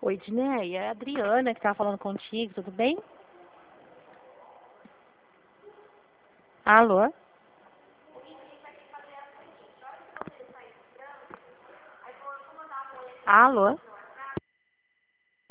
Oi, Dinéia, é a Adriana que estava falando contigo, tudo bem? Alô? Alô?